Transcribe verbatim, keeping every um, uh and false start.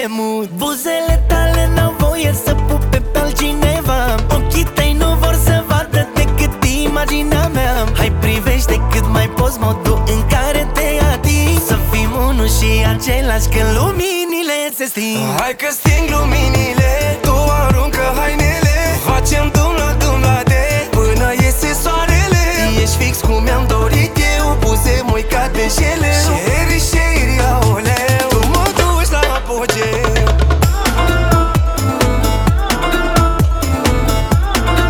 mut. Buzele tale n-au voie să pupe pe altcineva. Ochii tăi nu vor să vadă decât imaginea mea. Hai, privește cât mai poți modul în care te ating. Să fim unul și același când luminile se sting. Hai că sting luminile, tu